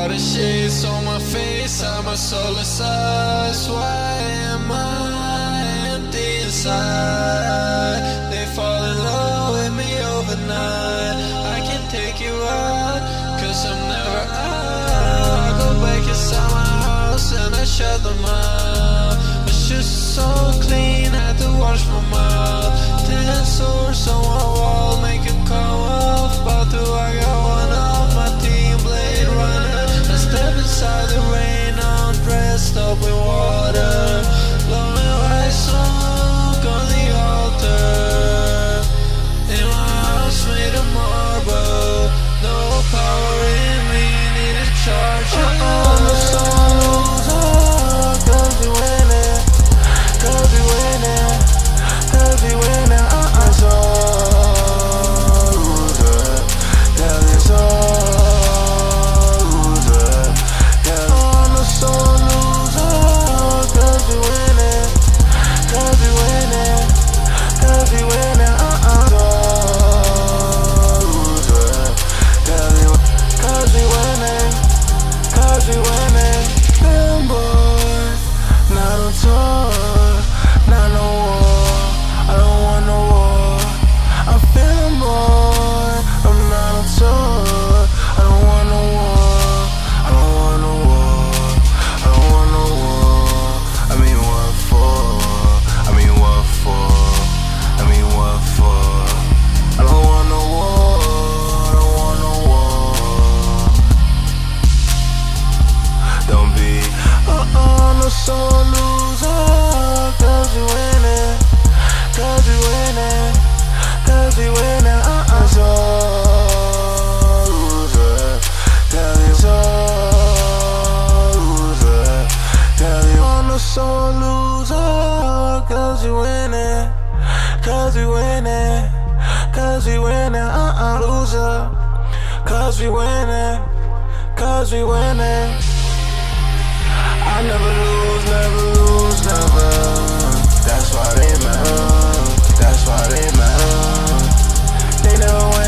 the shades on my face, I'm a soulless eyes. Why am I empty inside? They fall in love with me overnight. I can take you out, cause I'm never out. I go back inside my house and I shut them out. It's just so clean, had to wash my mouth. 10 sores on my wall, make it come off. About to, I got one off my team, Blade Runner. I step inside the rain, I'm dressed up with water. Lonely white smoke on the altar. In my house made of marble, no power in me, need a charge. I'm a sore loser, cause we winning, cause we winning, cause we winning. I'm sore loser, cause it's sore loser. I'm a sore loser, cause we winning, cause we winning, cause we winning. I'm sore loser, cause we winning, cause we winning. Feeling bored, not on tour, not no war. I don't want no war. I'm feeling bored, I'm not on tour. I don't want no war. I don't want no war. I don't want no war. I mean what for? I mean what for? I mean what for? I don't want no war. I don't want no war. Don't be no sore loser, cause we winning, cause we winning, cause we winning. I'm sore loser, cause it's sore loser, cause you I'm a sore loser, cause we winning, cause we winning, cause we winning. I'm loser, cause we winning, cause we winning. I never lose, never lose, never. That's why they mad. That's why they mad. They never